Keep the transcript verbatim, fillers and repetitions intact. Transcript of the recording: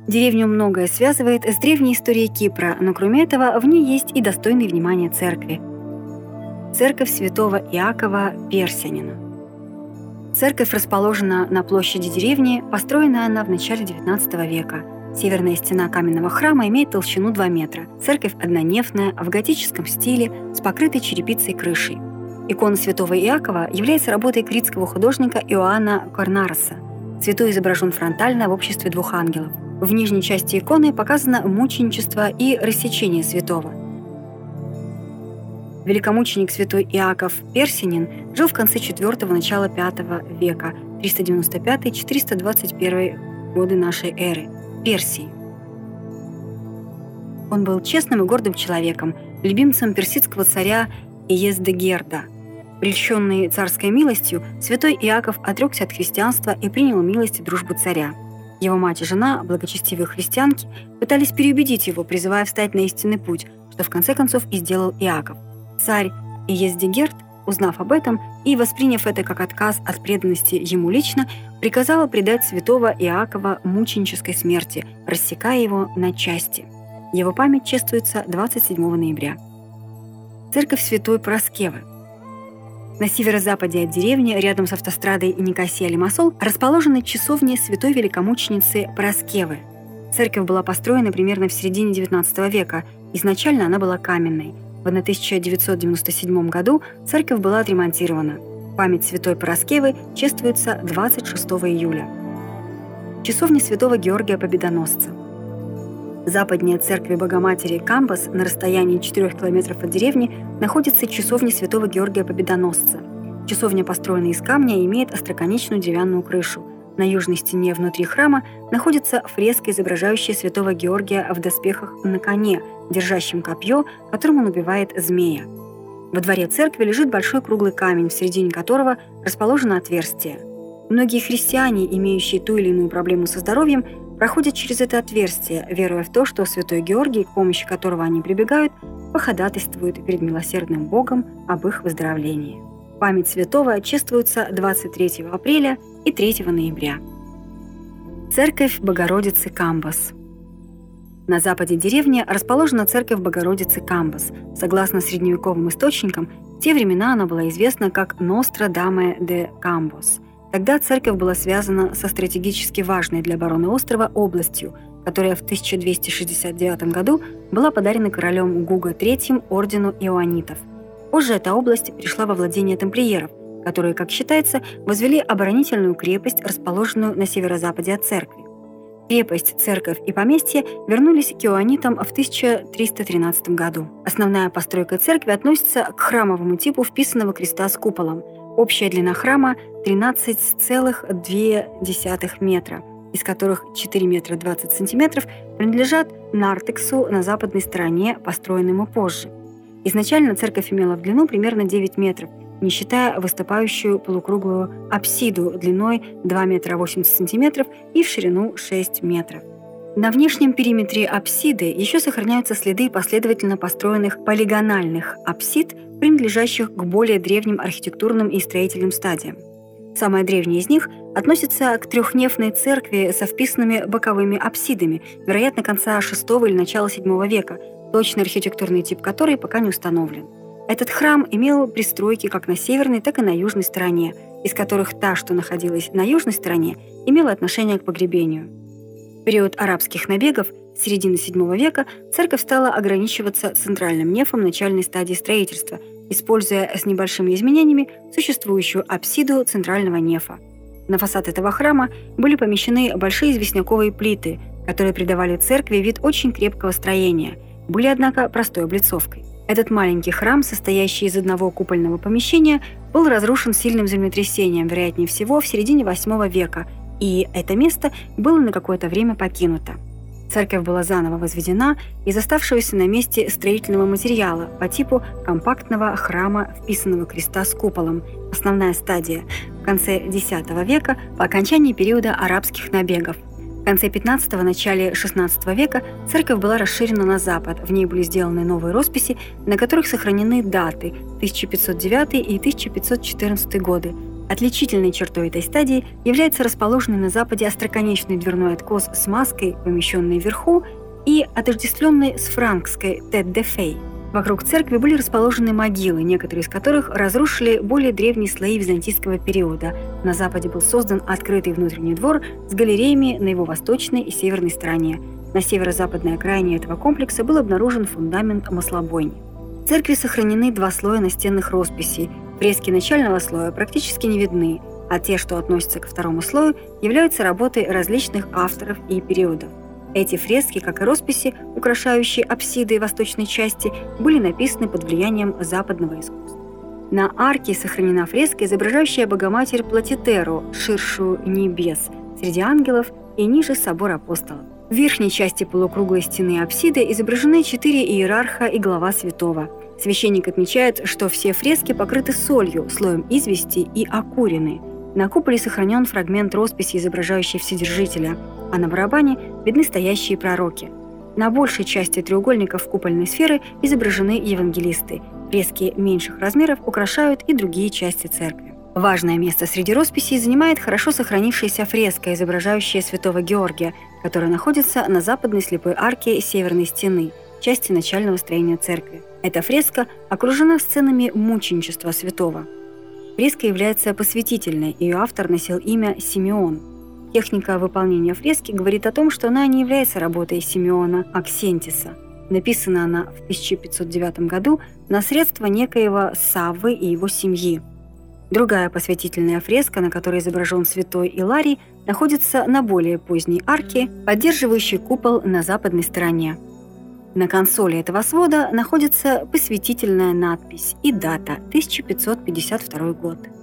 Деревню многое связывает с древней историей Кипра, но кроме этого в ней есть и достойные внимания церкви. Церковь святого Иакова Персянина. Церковь расположена на площади деревни, построена она в начале девятнадцатого века. Северная стена каменного храма имеет толщину два метра. Церковь однонефная, в готическом стиле, с покрытой черепицей крышей. Икона святого Иакова является работой критского художника Иоанна Корнароса. Святой изображен фронтально в обществе двух ангелов. В нижней части иконы показано мученичество и рассечение святого. Великомученик святой Иаков Персянин жил в конце четвёртого – начала пятого века, триста девяносто пятый - четыреста двадцать первый годы нашей эры, Персии. Он был честным и гордым человеком, любимцем персидского царя Иездегерда. Прельщенный царской милостью, святой Иаков отрекся от христианства и принял милость и дружбу царя. Его мать и жена, благочестивые христианки, пытались переубедить его, призывая встать на истинный путь, что в конце концов и сделал Иаков. Царь Иездегерд, узнав об этом и восприняв это как отказ от преданности ему лично, приказал предать святого Иакова мученической смерти, рассекая его на части. Его память чествуется двадцать седьмого ноября. Церковь святой Параскевы. На северо-западе от деревни, рядом с автострадой Никосия-Лимассол, расположены часовни святой великомученицы Параскевы. Церковь была построена примерно в середине девятнадцатого века. Изначально она была каменной. В тысяча девятьсот девяносто седьмом году церковь была отремонтирована. Память святой Параскевы чествуется двадцать шестого июля. Часовня святого Георгия Победоносца. Западнее от церкви Богоматери Кампос, на расстоянии четырёх километров от деревни, находится часовня святого Георгия Победоносца. Часовня построена из камня и имеет остроконечную деревянную крышу. На южной стене внутри храма находится фреска, изображающая святого Георгия в доспехах на коне, держащем копье, которым он убивает змея. Во дворе церкви лежит большой круглый камень, в середине которого расположено отверстие. Многие христиане, имеющие ту или иную проблему со здоровьем, проходят через это отверстие, веруя в то, что святой Георгий, к помощи которого они прибегают, походатайствует перед милосердным Богом об их выздоровлении. Память святого чествуется двадцать третьего апреля и третьего ноября. Церковь Богородицы Камбос. На западе деревни расположена церковь Богородицы Камбос. Согласно средневековым источникам, в те времена она была известна как Ностра Даме де Камбос. Тогда церковь была связана со стратегически важной для обороны острова областью, которая в тысяча двести шестьдесят девятом году была подарена королем Гуго третьим ордену иоаннитов. Позже эта область перешла во владение тамплиеров, которые, как считается, возвели оборонительную крепость, расположенную на северо-западе от церкви. Крепость, церковь и поместье вернулись к иоаннитам в тысяча триста тринадцатом году. Основная постройка церкви относится к храмовому типу вписанного креста с куполом. Общая длина храма – тринадцать целых две десятых метра, из которых четыре метра двадцать сантиметров принадлежат нартексу на западной стороне, построенному позже. Изначально церковь имела в длину примерно девять метров, не считая выступающую полукруглую апсиду длиной два метра восемьдесят сантиметров и в ширину шесть метров. На внешнем периметре апсиды еще сохраняются следы последовательно построенных полигональных апсид, принадлежащих к более древним архитектурным и строительным стадиям. Самая древняя из них относится к трехнефной церкви со вписанными боковыми апсидами, вероятно, конца шестого или начала седьмого века, точный архитектурный тип которой пока не установлен. Этот храм имел пристройки как на северной, так и на южной стороне, из которых та, что находилась на южной стороне, имела отношение к погребению. В период арабских набегов, с середины седьмого века, церковь стала ограничиваться центральным нефом начальной стадии строительства, используя с небольшими изменениями существующую апсиду центрального нефа. На фасад этого храма были помещены большие известняковые плиты, которые придавали церкви вид очень крепкого строения, были, однако, простой облицовкой. Этот маленький храм, состоящий из одного купольного помещения, был разрушен сильным землетрясением, вероятнее всего, в середине восьмого века, и это место было на какое-то время покинуто. Церковь была заново возведена из оставшегося на месте строительного материала по типу компактного храма вписанного креста с куполом, основная стадия, в конце десятого века по окончании периода арабских набегов. В конце пятнадцатого – начале шестнадцатого века церковь была расширена на запад, в ней были сделаны новые росписи, на которых сохранены даты тысяча пятьсот девятый и тысяча пятьсот четырнадцатый годы, Отличительной чертой этой стадии является расположенный на западе остроконечный дверной откос с маской, помещенный вверху, и отождествленный с франкской «тет-де-фей». Вокруг церкви были расположены могилы, некоторые из которых разрушили более древние слои византийского периода. На западе был создан открытый внутренний двор с галереями на его восточной и северной стороне. На северо-западной окраине этого комплекса был обнаружен фундамент маслобойни. В церкви сохранены два слоя настенных росписей. Фрески начального слоя практически не видны, а те, что относятся ко второму слою, являются работой различных авторов и периодов. Эти фрески, как и росписи, украшающие апсиды восточной части, были написаны под влиянием западного искусства. На арке сохранена фреска, изображающая Богоматерь Платитеру, ширшую небес, среди ангелов и ниже собор апостолов. В верхней части полукруглой стены апсиды изображены четыре иерарха и глава святого. Священник отмечает, что все фрески покрыты солью, слоем извести и окурены. На куполе сохранен фрагмент росписи, изображающий Вседержителя, а на барабане видны стоящие пророки. На большей части треугольников купольной сферы изображены евангелисты. Фрески меньших размеров украшают и другие части церкви. Важное место среди росписей занимает хорошо сохранившаяся фреска, изображающая святого Георгия, которая находится на западной слепой арке северной стены, части начального строения церкви. Эта фреска окружена сценами мученичества святого. Фреска является посвятительной, ее автор носил имя Симеон. Техника выполнения фрески говорит о том, что она не является работой Симеона Аксентиса. Написана она в тысяча пятьсот девятом году на средства некоего Саввы и его семьи. Другая посвятительная фреска, на которой изображен святой Иларий, находится на более поздней арке, поддерживающей купол на западной стороне. На консоли этого свода находится посвятительная надпись и дата – тысяча пятьсот пятьдесят второй год.